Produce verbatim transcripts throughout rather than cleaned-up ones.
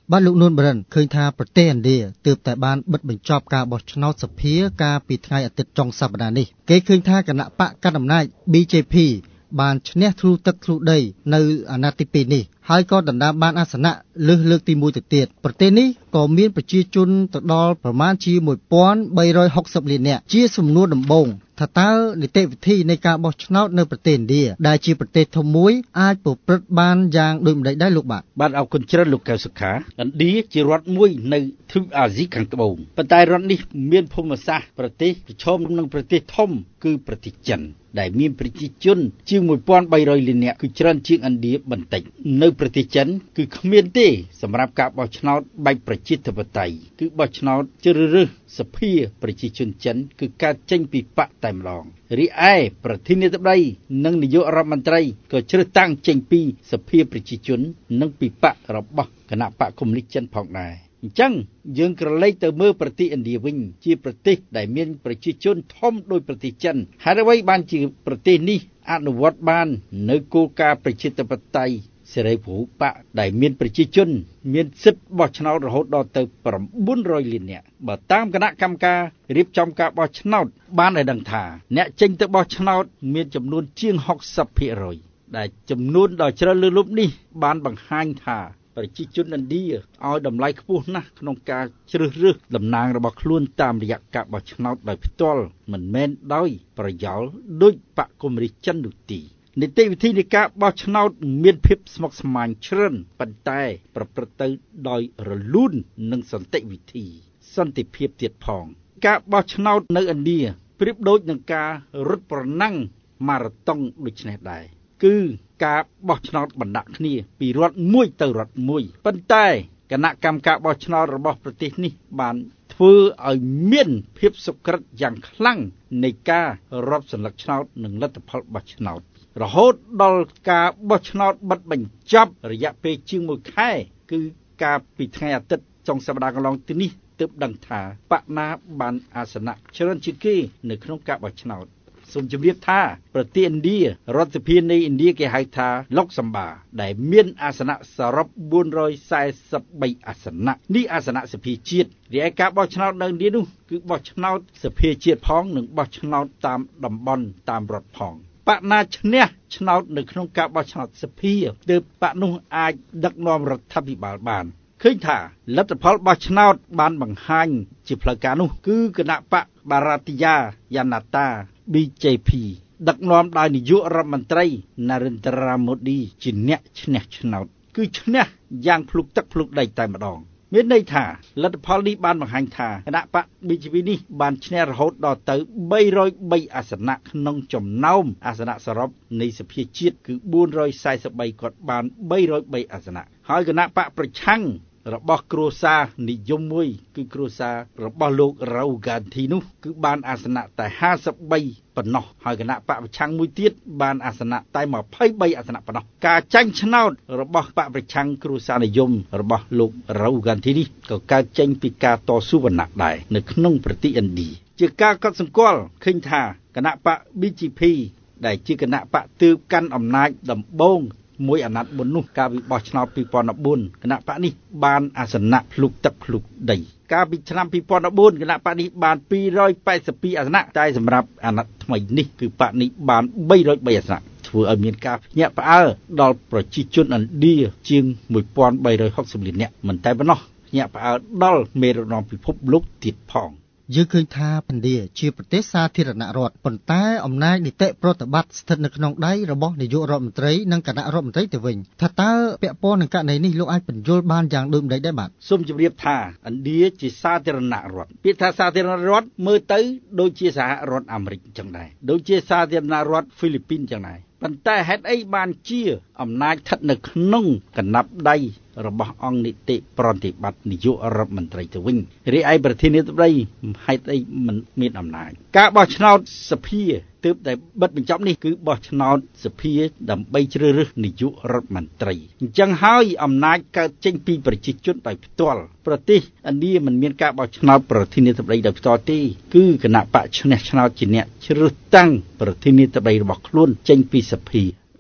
បាទលោកនួនបរិនឃើញថាប្រទេសឥណ្ឌាទើបតែបានបិទបញ្ចប់ការបោះឆ្នោតសភាកាលពីថ្ងៃអាទិត្យចុងសប្តាហ៍នេះគេឃើញថាគណៈបកកណ្ដាលអំណាច ប៊ី ជេ ភី បានឈ្នះធ្លុទឹកធ្លុដីនៅអាណត្តិទីពីរនេះហើយក៏ដណ្ដើមបានអាសនៈលើសលើកទីមួយទៅទៀតប្រទេសនេះក៏មានប្រជាជនទៅដល់ប្រមាណជា មួយពាន់បីរយហុកសិប លាននាក់ជាសំណួរដំបូងថាតើនីតិវិធីនៃការបោះឆ្នោតនៅប្រទេសឥណ្ឌាដែលជាប្រទេសធំមួយអាចប្រព្រឹត្តបានយ៉ាងដូចម្តេចដែរលោកបាទបាទអរគុណច្រើនលោកកៅសុខាឥណ្ឌាជារដ្ឋមួយនៅទ្វីបអាស៊ីខាងត្បូងប៉ុន្តែរដ្ឋនេះមានភូមិសាស្ត្រប្រទេសប្រឈមនឹងប្រទេសធំគឺប្រទេសចិនដែលមានប្រជាជនជាង មួយពាន់បីរយ លាននាក់គឺច្រើនជាងឥណ្ឌាបន្តិចនៅប្រទេសចិនគឺគ្មានទេសម្រាប់ការបោះឆ្នោតបែបប្រជាធិបតេយ្យគឺបោះឆ្នោតជ្រើសរើសសភាប្រជាជនចិនគឺកើតចេញពីបកតែម្ដងរីឯប្រធានាធិបតីនិងនាយករដ្ឋមន្ត្រីក៏ជ្រើសតាំងចេញពីសភាប្រជាជននិងពីបករបស់គណៈបកកុម្មុយនីសចិនផងដែរអញ្ចឹងយើងក្រឡេកទៅមើលប្រទេសឥណ្ឌាវិញជាប្រទេសដែលមានប្រជាជនធំដោយប្រទេសចិនហើយអ្វីបានជាប្រទេសនេះអនុវត្តបាននៅគោលការណ៍ប្រជាធិបតេយ្យសេរីពហុបកដែលមានប្រជាជនមានសិទ្ធិបោះឆ្នោតរហូតដល់ទៅ៩រយលាននាក់បើតាមគណៈកម្មការរៀបចំការបោះឆ្នោតបានឲ្យដឹងថាអ្នកចេញទៅបោះឆ្នោតមានចំនួនជាង ហុកសិបភាគរយ ដែលចំនួនដ៏ច្រើនលើសលប់នេះបានបង្ហាញថាប្រជាជនឥណ្ឌាឲ្យតម្លៃខ្ពស់ណាស់ក្នុងការជ្រើសរើសតំណាងរបស់ខ្លួនតាមរយៈការបោះឆ្នោតដោយផ្ទាល់មិនមែនដោយប្រយោលដោយបកកុម្មុយនីសចិននោះទេនីតិវិធីនៃការបោះឆ្នោតមានភាពស្មុគស្មាញច្រើនប៉ុន្តែប្រព្រឹត្តទៅដោយរលូននិងសន្តិវិធីសន្តិភាពទៀតផងការបោះឆ្នោតនៅឥណ្ឌាប្រៀបដូចនឹងការរត់ប្រណាំងម៉ារ៉ាតុងដូចនេះដែរគឺការបោះឆ្នោតបណ្ដាក់គ្នាពីរដ្ឋមួយទៅរដ្ឋមួយប៉ុន្តែគណៈកម្មការបោះឆ្នោតរបស់ប្រទេសនេះបានធ្វើឲ្យមានភាពសុក្រិតយ៉ាងខ្លាំងនៃការរាប់សន្លឹកឆ្នោតនិងលទ្ធផលបោះឆ្នោតរហូតដល់ការបោះឆ្នោតបិទបញ្ចប់រយៈពេលជាងមួយខែគឺការពីថ្ងៃអាទិត្យចុងសប្តាហ៍កន្លងទៅនេះទើបដឹងថាបកណាបានអាសនៈច្រើនជាងគេនៅក្នុងការបោះឆ្នោតសូមជម្រាបថាប្រទេសឥណ្ឌារដ្ឋសភានៃឥណ្ឌាគេហៅថាឡុកសំបាដែលមានអាសនៈសរុបបួនរយសែសិបបីអាសនៈនេះអាសនៈសភាជាតិរីឯការបោះឆ្នោតនៅឥណ្ឌានោះគឺបោះឆ្នោតសភាជាតិផងនិងបោះឆ្នោតតាមតំបន់តាមរដ្ឋផងបកណាឈ្នះឆ្នោតនៅក្នុងការបោះឆ្នោតសភាទើបបកនោះអាចដឹកនាំរដ្ឋាភិបាលបានឃើញថាលទ្ធផលបោះឆ្នោតបានបង្ហាញជាផ្លូវការនោះគឺគណៈបកបារ៉ាទីយ៉ាយ៉ាណាតា ប៊ី ជេ ភី ដឹកនាំដោយនាយករដ្ឋមន្ត្រី Narendra Modi ជាអ្នកឈ្នះឆ្នោតគឺឈ្នះយ៉ាងភ្លុកទឹកភ្លុកដីតែម្ដងមានន័យថាលទ្ធផលនេះបានបង្ហាញថាគណៈបក ប៊ី ជេ ភី នេះបានឈ្នះរហូតដល់ទៅបីរយបីអាសនៈក្នុងចំណោមអាសនៈសរុបនៃសភាជាតិគឺបួនរយសែសិបបីគាត់បានបីរយបីអាសនៈហើយគណៈបកប្រឆាំងរបស់គ្រួសារនិយមមួយគឺគ្រួសាររបស់លោករ៉ាវហ្គានធីនោះគឺបានអាសនៈតែហាសិបបីប៉ុណ្ណោះហើយគណៈបកប្រឆាំងមួយទៀតបានអាសនៈតែម្ភៃបីអាសនៈប៉ុណ្ណោះការចាញ់ឆ្នោតរបស់បកប្រឆាំងគ្រួសារនិយមរបស់លោករ៉ាវហ្គានធីនេះក៏កើតចេញពីការតស៊ូវណ្ណៈដែរនៅក្នុងប្រទេសឥណ្ឌាជាការកត់សម្គាល់ឃើញថាគណៈបក ប៊ី ជី ភី ដែលជាគណៈបកទើបកាន់អំណាចដំបូងមួយអាណត្តិមុននោះកាលពីបោះឆ្នោតពីរពាន់បួនគណៈបកនេះបានអាសនៈភ្លុកទឹកភ្លុកដីកាលពីឆ្នាំពីរពាន់បួនគណៈបកនេះបានពីររយប៉ែសិបពីរអាសនៈតែសម្រាប់អាណត្តិថ្មីនេះគឺបកនេះបានបីរយបីអាសនៈធ្វើឲ្យមានការភ្ញាក់ផ្អើលដល់ប្រជាជនឥណ្ឌាជាងមួយពាន់បីរយហុកសិបលាននាក់មិនតែប៉ុណ្ណោះភ្ញាក់ផ្អើលដល់មេរណមពិភពលោកទៀតផងយើងឃើញថាឥណ្ឌាជាប្រទេសសាធារណរដ្ឋប៉ុន្តែអំណាចនីតិប្រតិបត្តិស្ថិតនៅក្នុងដៃរបស់នាយករដ្ឋមន្ត្រីនិងគណៈរដ្ឋមន្ត្រីទៅវិញថាតើពាក់ព័ន្ធនឹងករណីនេះលោកអាចបញ្យល់បានយ៉ាងដូចម្តេចដែរបាទសូមជម្រាបថាឥណ្ឌាជាសាធារណរដ្ឋពាក្យថាសាធារណរដ្ឋមើលទៅដូចជាសហរដ្ឋអាមេរិកអញ្ចឹងដែរដូចជាសាធារណរដ្ឋហ្វីលីពីនអញ្ចឹងដែរប៉ុន្តែហេតុអីបានជាអំណាចស្ថិតនៅក្នុងកណ្ដាប់ដៃរបស់អង្គនីតិប្រតិបត្តិនាយករដ្ឋមន្ត្រីទៅវិញរីឯប្រធានាធិបតីហេតុអីមិនមានអំណាចការបោះឆ្នោតសភាទើបតែបិទបញ្ចប់នេះគឺបោះឆ្នោតសភាដើម្បីជ្រើសរើសនាយករដ្ឋមន្ត្រីអញ្ចឹងហើយអំណាចកើតចេញពីប្រជាជនដោយផ្ទាល់ប្រទេសឥណ្ឌាមិនមានការបោះឆ្នោតប្រធានាធិបតីដោយផ្ទាល់ទេគឺគណៈបកឈ្នះឆ្នោតជាអ្នកជ្រើសតាំងប្រធានាធិបតីរបស់ខ្លួនចេញពីសភា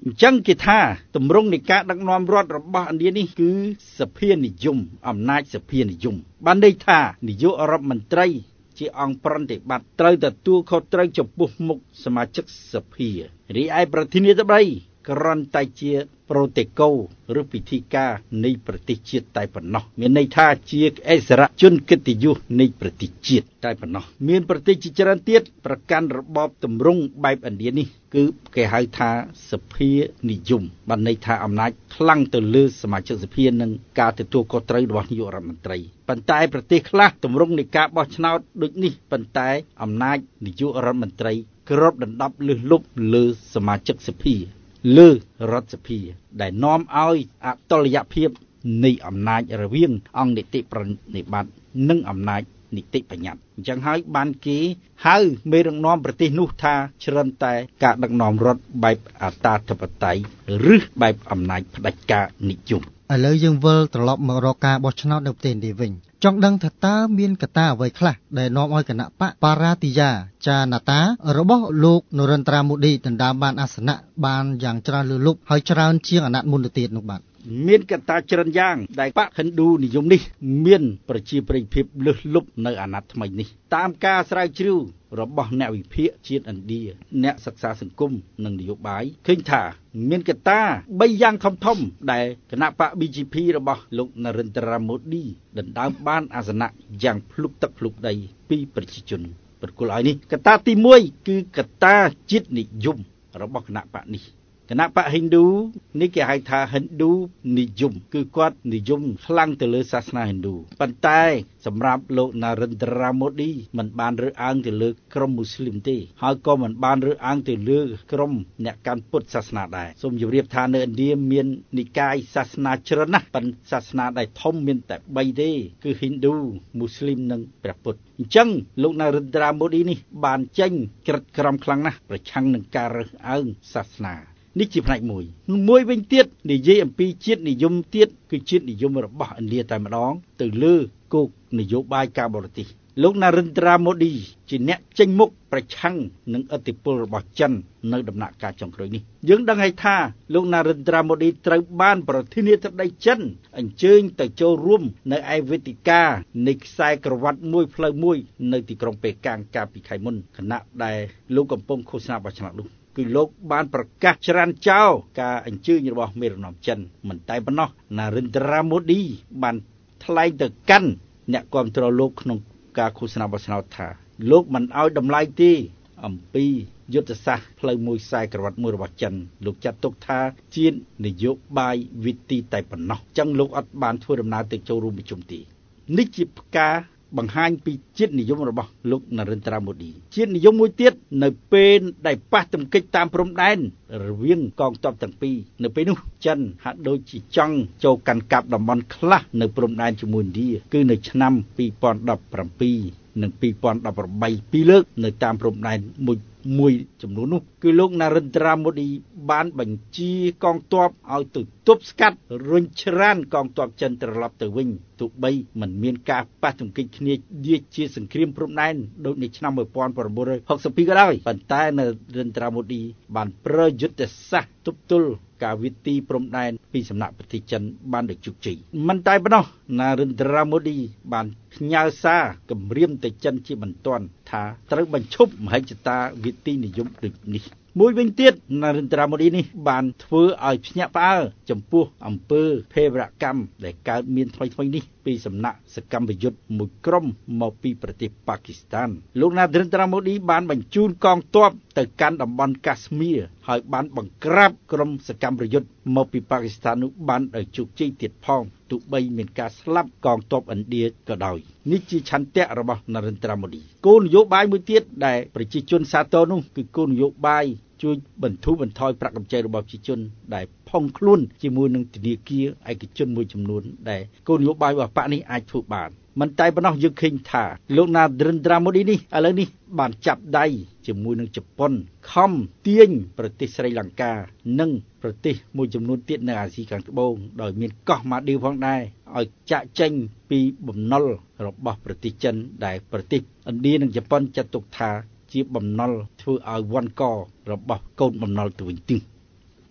អញ្ចឹងគេថាទម្រង់នៃការដឹកនាំរដ្ឋរបស់ឥណ្ឌានេះគឺសភានិយមអំណាចសភានិយមបានន័យថានាយករដ្ឋមន្ត្រីជាអង្គប្រតិបត្តិត្រូវទទួលខុសត្រូវចំពោះមុខសមាជិកសភារីឯប្រធានាធិបតីគ្រាន់តែជាប្រូតេកូឬពិធីការនៃប្រទេសជាតិតែប៉ុណ្ណោះមានន័យថាជាអិសរជនកិត្តិយសនៃប្រទេសជាតិតែប៉ុណ្ណោះមានប្រទេសជាច្រើនទៀតប្រកាន់របបទម្រង់បែបឥណ្ឌានេះគឺគេហៅថាសភានិយមបានន័យថាអំណាចខ្លាំងទៅលើសមាជិកសភានិងការទទួលខុសត្រូវរបស់នាយករដ្ឋមន្ត្រីប៉ុន្តែប្រទេសខ្លះទម្រង់នៃការបោះឆ្នោតដូចនេះប៉ុន្តែអំណាចនាយករដ្ឋមន្ត្រីគ្របដណ្ដប់លើសលប់លើសមាជិកសភាលើរដ្ឋសភាដែលនាំឲ្យអតុល្យភាពនៃអំណាចរវាងអង្គនីតិប្រណិប័តនិងអំណាចនីតិបញ្ញត្តិអញ្ចឹងហើយបានគេហៅមេដឹកនាំប្រទេសនោះថាជ្រើមតែការដឹកនាំរដ្ឋបែបអតាធិបតេយ្យឬបែបអំណាចផ្ដាច់ការនិយមឥឡូវយើងវិលត្រឡប់មករកការបោះឆ្នោតនៅប្រទេសឥណ្ឌាវិញចង់ដឹងថាតើមានកត្តាអ្វីខ្លះដែលនាំឲ្យគណៈបកបារ៉ាទីយ៉ាចាណាតារបស់លោកនរិន្ទ្រាម៉ូឌីដណ្ដើមបានអាសនៈបានយ៉ាងច្រើនលើសលប់ហើយច្រើនជាងអាណត្តិមុនទៅទៀតនោះបាទមានកត្តាច្រើនយ៉ាងដែលបកហិណ្ឌូនិយមនេះមានប្រជាប្រិយភាពលើសលប់នៅអាណត្តិថ្មីនេះតាមការស្រាវជ្រាវរបស់អ្នកវិភាគជាតិឥណ្ឌាអ្នកសិក្សាសង្គមនិងនយោបាយឃើញថាមានកត្តាបីយ៉ាងធំធំដែលគណៈបក ប៊ី ជី ភី របស់លោកនរិន្ទ្រាម៉ូឌីដណ្ដើមបានអាសនៈយ៉ាងភ្លុកទឹកភ្លុកដីពីប្រជាជនប្រគល់ឲ្យនេះកត្តាទីមួយគឺកត្តាជាតិនិយមរបស់គណៈបកនេះគណៈបកហិណ្ឌូនេះគេហៅថាហិណ្ឌូនិយមគឺគាត់និយមខ្លាំងទៅលើសាសនាហិណ្ឌូប៉ុន្តែសម្រាប់លោកនរិន្ទ្រាម៉ូឌីមិនបានរើសអើងទៅលើក្រុមមូស្លីមទេហើយក៏មិនបានរើសអើងទៅលើក្រុមអ្នកកាន់ពុទ្ធសាសនាដែរសូមជម្រាបថានៅឥណ្ឌាមាននិកាយសាសនាច្រើនណាស់ប៉ុន្តែសាសនាដែលធំមានតែបីទេគឺហិណ្ឌូមូស្លីមនិងព្រះពុទ្ធអញ្ចឹងលោកនរិន្ទ្រាម៉ូឌីនេះបានចេញក្រិតក្រមខ្លាំងណាស់ប្រឆាំងនឹងការរើសអើងសាសនានេះជាផ្នែកមួយមួយវិញទៀតនិយាយអំពីជាតិនិយមទៀតគឺជាតិនិយមរបស់ឥណ្ឌាតែម្ដងទៅលើគោលនយោបាយការបរទេសលោកនរិន្ទ្រាម៉ូឌីជាអ្នកចេញមុខប្រឆាំងនឹងឥទ្ធិពលរបស់ចិននៅដំណាក់កាលចុងក្រោយនេះយើងដឹងហើយថាលោកនរិន្ទ្រាម៉ូឌីត្រូវបានប្រធានាធិបតីចិនអញ្ជើញទៅចូលរួមនៅឯវេទិកានៃខ្សែក្រវ៉ាត់មួយផ្លូវមួយនៅទីក្រុងប៉េកាំងកាលពីខែមុនខណៈដែលលោកកំពុងឃោសនាបោះឆ្នោតនោះគឺលោកបានប្រកាសច្រានចោលការអញ្ជើញរបស់មេដឹកនាំចិនមិនតែប៉ុណ្ណោះនរិន្ទ្រាម៉ូឌីបានថ្លែងទៅកាន់អ្នកគាំទ្រលោកក្នុងការឃោសនាបោះឆ្នោតថាលោកមិនអោយតម្លៃទេអំពីយុទ្ធសាស្ត្រផ្លូវមួយខ្សែក្រវ៉ាត់មួយរបស់ចិនលោកចាត់ទុកថាជានយោបាយវិទីតែប៉ុណ្ណោះអញ្ចឹងលោកអត់បានធ្វើដំណើរទៅចូលរួមប្រជុំទេនេះជាការបង្ហាញពីជាតិនិយមរបស់លោកនរិន្ទ្រាម៉ូឌីជាតិនិយមមួយទៀតនៅពេលដែលប៉ះទង្គិចតាមព្រំដែនរវាងកងទ័ពទាំងពីរនៅពេលនោះចិនហាក់ដូចជាចង់ចូលកាន់កាប់តំបន់ខ្លះនៅព្រំដែនជាមួយឥណ្ឌាគឺនៅឆ្នាំពីរពាន់ដប់ប្រាំពីរនិងពីរពាន់ដប់ប្រាំបីពីរលើកនៅតាមព្រំដែនមួយមួយចំនួននោះគឺលោកនរិន្ទ្រាម៉ូឌីបានបញ្ជាកងទ័ពឲ្យទៅទប់ស្កាត់រុញច្រានកងទ័ពចិនត្រឡប់ទៅវិញទោះបីមិនមានការប៉ះទង្គិចគ្នាជាជាសង្គ្រាមព្រំដែនដូចនៅឆ្នាំmột nghìn chín trăm sáu mươi haiក៏ដោយប៉ុន្តែនរិន្ទ្រាម៉ូឌីបានប្រើយុទ្ធសាស្ត្រទប់ទល់ការវិទីព្រំដែនពីសំណាក់ប្រទេសចិនបានដូចជោគជ័យមិនតែប៉ុណ្ណោះនរិន្ទ្រាម៉ូឌីបានផ្ញើសារគម្រាមទៅចិនជាបន្ទាន់ថាត្រូវបញ្ឈប់មហិច្ឆតាវិទីនិយមដូចនេះមួយវិញទៀតនរិន្ទ្រាម៉ូឌីនេះបានធ្វើឲ្យភ្ញាក់ផ្អើលចំពោះអំពើភេរវកម្មដែលកើតមានថ្មីៗនេះពីសំណាក់សកម្មយុទ្ធមួយក្រុមមកពីប្រទេសប៉ាគីស្ថានលោកនរិន្ទ្រាម៉ូឌីបានបញ្ជូនកងទ័ពទៅកាន់តំបន់កាស្មៀរហើយបានបង្ក្រាបក្រុមសកម្មយុទ្ធមកពីប៉ាគីស្ថាននោះបានដោយជោគជ័យទៀតផងទោះបីមានការស្លាប់កងទ័ពឥណ្ឌាក៏ដោយនេះជាឆន្ទៈរបស់នរិន្ទ្រាម៉ូឌីគោលនយោបាយមួយទៀតដែលប្រជាជនសាទរនោះគឺគោលនយោបាយជួយបន្ធូរបន្ថយប្រាក់កម្ចីរបស់ប្រជាជនដែលផុងខ្លួនជាមួយនឹងធនាគារឯកជនមួយចំនួនដែលគោលនយោបាយរបស់បកនេះអាចធ្វើបានមិនតែប៉ុណ្ណោះយើងឃើញថាលោកនរិន្ទ្រាម៉ូឌីនេះឥឡូវនេះបានចាប់ដៃជាមួយនឹងជប៉ុនខំទាញប្រទេសស្រីលង្កានិងប្រទេសមួយចំនួនទៀតនៅអាស៊ីខាងត្បូងដោយមានកោះម៉ាឌីវផងដែរឲ្យចាក់ចេញពីបំណុលរបស់ប្រទេសចិនដែលប្រទេសឥណ្ឌានិងជប៉ុនចាត់ទុកថាជាបំណុលធ្វើឲ្យវាន់ករបស់កូនបំណុលទៅវិញទៀត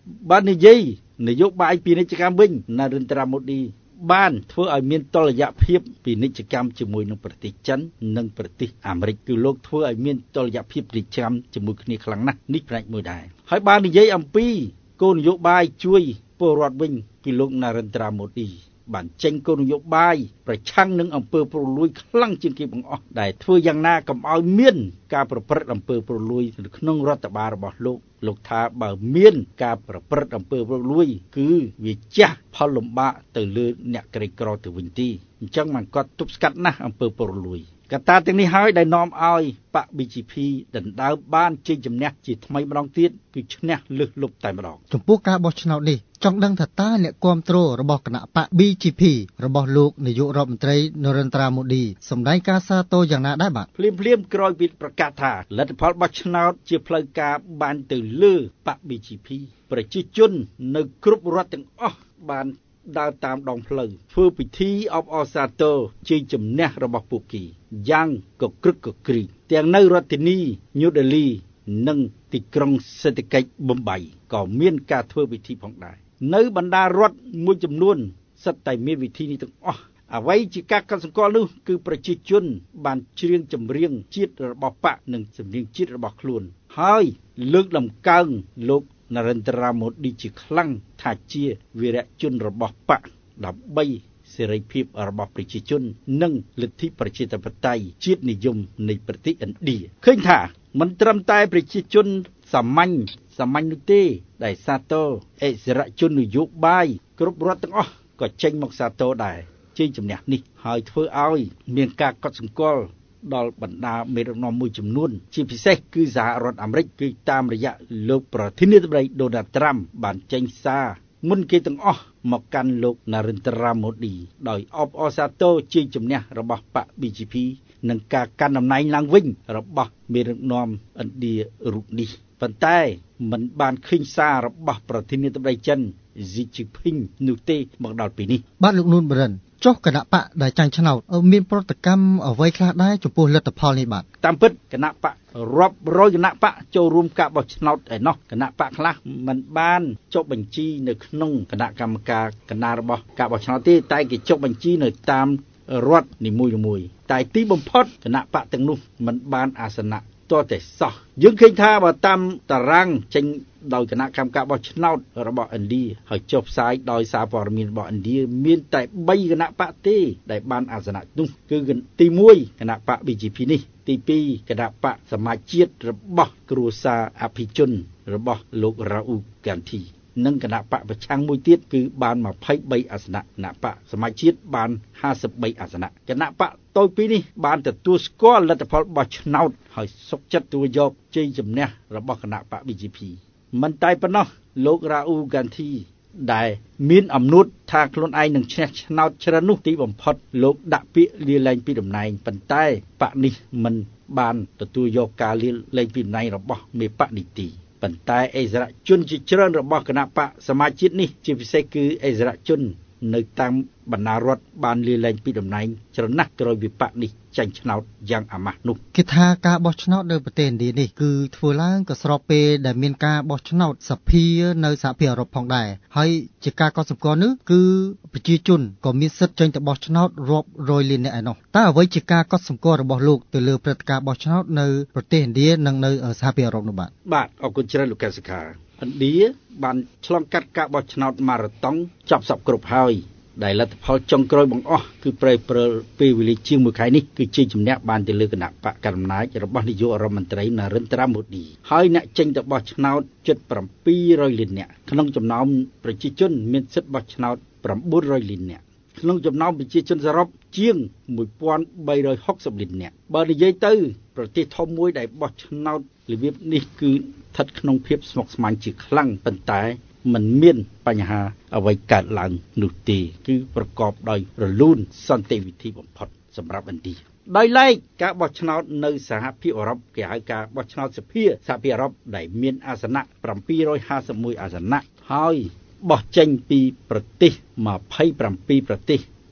បាននិយាយនយោបាយពាណិជ្ជកម្មវិញណារិន្ទ្រាម៉ូឌីបានធ្វើឲ្យមានតុល្យភាពពាណិជ្ជកម្មជាមួយនឹងប្រទេសចិននិងប្រទេសអាមេរិកគឺលោកធ្វើឲ្យមានតុល្យភាពពាណិជ្ជកម្មជាមួយគ្នាខ្លាំងណាស់នេះផ្នែកមួយដែរហើយបាននិយាយអំពីគោលនយោបាយជួយពលរដ្ឋវិញគឺលោកណារិន្ទ្រាម៉ូឌីបានចេញគោលនយោបាយប្រឆាំងនឹងអំពើពុករលួយខ្លាំងជាងគេបង្អស់ដែលធ្វើយ៉ាងណាកុំឲ្យមានការប្រព្រឹត្តអំពើពុករលួយនៅក្នុងរដ្ឋបាលរបស់លោកលោកថាបើមានការប្រព្រឹត្តអំពើពុករលួយគឺវាចាស់ផលលំបាកទៅលើអ្នកក្រីក្រទៅវិញទីអញ្ចឹងมันគាត់ទប់ស្កាត់ណាស់អំពើពុករលួយកត្តាទាំងនេះហើយដែលនាំឲ្យបក ប៊ី ជី ភី ដណ្ដើមបានជ័យជំនះជាថ្មីម្ដងទៀតគឺឈ្នះលើសលប់តែម្ដងចំពោះការបោះឆ្នោតនេះចង់ដឹងថាតើអ្នកគាំទ្ររបស់គណៈបក ប៊ី ជី ភី របស់លោកនាយករដ្ឋមន្ត្រីនរិន្ទ្រាម៉ូឌីសម្ដែងការសាទរយ៉ាងណាដែរបាទភ្លាមភ្លាមក្រោយពីប្រកាសថាលទ្ធផលបោះឆ្នោតជាផ្លូវការបានទៅលើបក ប៊ី ជី ភី ប្រជាជននៅគ្រប់រដ្ឋទាំងអស់បានដើរតាមដងផ្លូវធ្វើពិធីអបអរសាទរជ័យជំនះរបស់ពួកគេយ៉ាងកក្រឹកកក្រីទាំងនៅរដ្ឋធានីញូដេលីនិងទីក្រុងសេដ្ឋកិច្ចប៊ុំបៃក៏មានការធ្វើពិធីផងដែរនៅបណ្ដារដ្ឋមួយចំនួនសិតតែមានវិធីនេះទាំងអស់អ្វីជាការកត់សម្គាល់នោះគឺប្រជាជនបានច្រៀងចម្រៀងជាតិរបស់បកនិងចម្រៀងជាតិរបស់ខ្លួនហើយលើកដំកើងលោកនរិន្ទ្រាម៉ូឌីជាខ្លាំងថាជាវីរៈជនរបស់បកដើម្បីសេរីភាពរបស់ប្រជាជននិងលទ្ធិប្រជាធិបតេយ្យជាតិនិយមនៃប្រទេសឥណ្ឌាឃើញថាមិនត្រឹមតែប្រជាជនសាមញ្ញសាមញ្ញនោះទេដែលសាទរអិសរាជជននយោបាយគ្រប់រដ្ឋទាំងអស់ក៏ចេញមកសាទរដែរជ័យជំនះនេះហើយធ្វើឲ្យមានការកត់សម្គាល់ដល់បណ្ដាមេដឹកនាំមួយចំនួនជាពិសេសគឺសហរដ្ឋអាមេរិកគឺតាមរយៈលោកប្រធានាធិបតីដូណាល់ត្រាំបានចេញសារមុនគេទាំងអស់មកកាន់លោកនរិន្ទ្រាម៉ូឌីដោយអបអរសាទរជ័យជំនះរបស់បក ប៊ី ជី ភី និងការកាន់តំណែងឡើងវិញរបស់មេដឹកនាំឥណ្ឌារូបនេះប៉ុន្តែមិនបានឃើញសាររបស់ប្រធានាធិបតីចិនស៊ីជីភីងនោះទេមកដល់ពេលនេះបាទលោកនួនបរិនចុះគណៈបកដែលចាញ់ឆ្នោតមានប្រតិកម្មអ្វីខ្លះដែរចំពោះលទ្ធផលនេះបាទតាមពិតគណៈបករាប់រយគណៈបកចូលរួមការបោះឆ្នោតឯណោះគណៈបកខ្លះមិនបានចុះបញ្ជីនៅក្នុងគណៈកម្មការគណៈរបស់ការបោះឆ្នោតទេតែគេចុះបញ្ជីនៅតាមរដ្ឋនីមួយៗតែទីបំផុតគណៈបកទាំងនោះមិនបានអាសនៈតតែសោះយើងឃើញថាបើតាមតារាងចេញដោយគណៈកម្មការបោះឆ្នោតរបស់ឥណ្ឌាហើយចុះផ្សាយដោយសារព័ត៌មានរបស់ឥណ្ឌាមានតែបីគណៈបកទេដែលបានអាសនៈនោះគឺទីមួយគណៈបក ប៊ី ជី ភី នេះទីពីរគណៈបកសមាជជាតិរបស់គ្រួសារអភិជនរបស់លោករ៉ាអ៊ូហ្គាន់ធីនិងគណៈបកប្រឆាំងមួយទៀតគឺបានยี่สิบสามអាសនៈគណៈបកសមាជជាតិបានห้าสิบสามអាសនៈគណៈបកតូចពីរនេះបានទទួលស្គាល់លទ្ធផលបោះឆ្នោតហើយសុខចិត្តទទួលយកជ័យជំនះរបស់គណៈបក ប៊ី ជី ភី មិនតែប៉ុណ្ណោះលោករ៉ាអ៊ូហ្គាន់ធីដែលមានអំណួតថាខ្លួនឯងនឹងឈ្នះឆ្នោតច្រើននោះទីបំផុតលោកដាក់ពាក្យលាលែងពីតំណែងប៉ុន្តែបកនេះមិនបានទទួលយកការលាលែងពីតំណែងរបស់មេបកនេះទេប៉ុន្តែអិសរាជជនជាច្រើនរបស់គណៈបកសមាជជាតិនេះជាពិសេសគឺអិសរាជជននៅតាមបណ្ដារដ្ឋបានលាលែងពីតំណែងច្រើនណាស់ក្រោយវិបត្តិនេះចាញ់ឆ្នោតយ៉ាងអាម៉ាស់នោះគេថាការបោះឆ្នោតនៅប្រទេសឥណ្ឌានេះគឺធ្វើឡើងក៏ស្របពេលដែលមានការបោះឆ្នោតសភានៅសហភាពអឺរ៉ុបផងដែរហើយជាការកត់សម្គាល់នេះគឺប្រជាជនក៏មានសិទ្ធិចេញទៅបោះឆ្នោតរាប់រយលាននាក់ឯណោះតើអ្វីជាការកត់សម្គាល់របស់លោកទៅលើព្រឹត្តិការណ៍បោះឆ្នោតនៅប្រទេសឥណ្ឌានិងនៅសហភាពអឺរ៉ុបនោះបាទបាទអរគុណច្រើនលោកកសិកាឥណ្ឌាបានឆ្លងកាត់ការបោះឆ្នោតម៉ារ៉ាតុងចប់សពគ្រប់ហើយដែលលទ្ធផលចុងក្រោយបង្អស់គឺប្រែប្រួលពេលវេលាជាងមួយខែនេះគឺជ័យជំនះបានទៅលើគណៈបកកណ្ដាលអំណាចរបស់នាយករដ្ឋមន្ត្រីនរិន្ទ្រាម៉ូឌីហើយអ្នកចេញទៅបោះឆ្នោតជិតbảyរយលាននាក់ក្នុងចំណោមប្រជាជនមានសិទ្ធិបោះឆ្នោតchínរយលាននាក់ក្នុងចំណោមប្រជាជនសរុបជាងmột nghìn ba trăm sáu mươiលាននាក់បើនិយាយទៅប្រទេសធំមួយដែលបោះឆ្នោតរបៀបនេះគឺស្ថិតក្នុងភាពស្មុគស្មាញជាខ្លាំងប៉ុន្តែមិនមានបញ្ហាអ្វីកើតឡើងនោះទេគឺប្រកបដោយរលូនសន្តិវិធីបំផុតសម្រាប់ឥណ្ឌាដោយឡែកការបោះឆ្នោតនៅសហភាពអឺរ៉ុបគេហៅការបោះឆ្នោតសភាសហភាពអឺរ៉ុបដែលមានអាសនៈbảy trăm hai mươi mốtអាសនៈហើយបោះចេញពីប្រទេសยี่สิบเจ็ดប្រទេស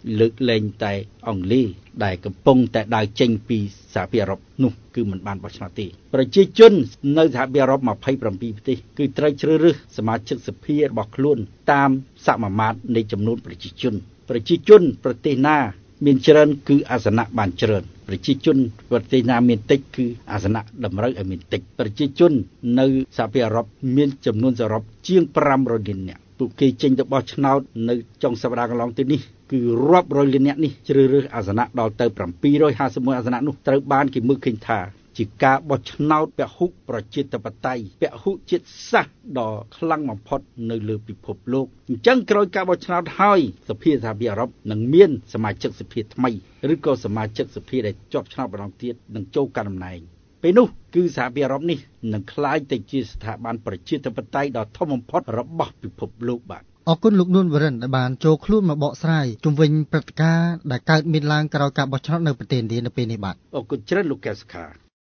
លើកលែងតែអង់គ្លេសដែលកំពុងតែដើរចេញពីសហភាពអឺរ៉ុបនោះគឺមិនបានបោះឆ្នោតទេប្រជាជននៅសហភាពអឺរ៉ុបยี่สิบเจ็ดប្រទេសគឺត្រូវជ្រើសរើសសមាជិកសភារបស់ខ្លួនតាមសមាមាត្រនៃចំនួនប្រជាជនប្រជាជនប្រទេសណាមានច្រើនគឺអាសនៈបានច្រើនប្រជាជនប្រទេសណាមានតិចគឺអាសនៈតម្រូវឲ្យមានតិចប្រជាជននៅសហភាពអឺរ៉ុបមានចំនួនសរុបជាងfive hundredលាននាក់ពួកគេចេញទៅបោះឆ្នោតនៅចុងសប្តាហ៍កន្លងទៅនេះគឺរាប់រយលាននាក់នេះជ្រើសរើសអាសនៈដល់ទៅseven hundred fifty-oneអាសនៈនោះត្រូវបានគេមើលឃើញថាជាការបោះឆ្នោតពហុប្រជាធិបតេយ្យពហុជាតិសាសន៍ដ៏ខ្លាំងបំផុតនៅលើពិភពលោកអញ្ចឹងក្រោយការបោះឆ្នោតហើយសភាសហភាពអឺរ៉ុបនឹងមានសមាជិកសភាថ្មីឬក៏សមាជិកសភាដែលជាប់ឆ្នោតម្ដងទៀតនឹងចូលកាន់តំណែងពេលនោះគឺសហភាពអឺរ៉ុបនេះនឹងក្លាយទៅជាស្ថាប័នប្រជាធិបតេយ្យដ៏ធំបំផុតរបស់ពិភពលោកបាទអរគុណលោកនួនវរិនដែលបានចូលខ្លួនមកបកស្រាយជុំវិញព្រឹត្តិការណ៍ដែលកើតមានឡើងក្រោយការបោះឆ្នោតនៅប្រទេសឥណ្ឌានៅពេលនេះបាទអរគុណច្រើនលោកកែវសុខា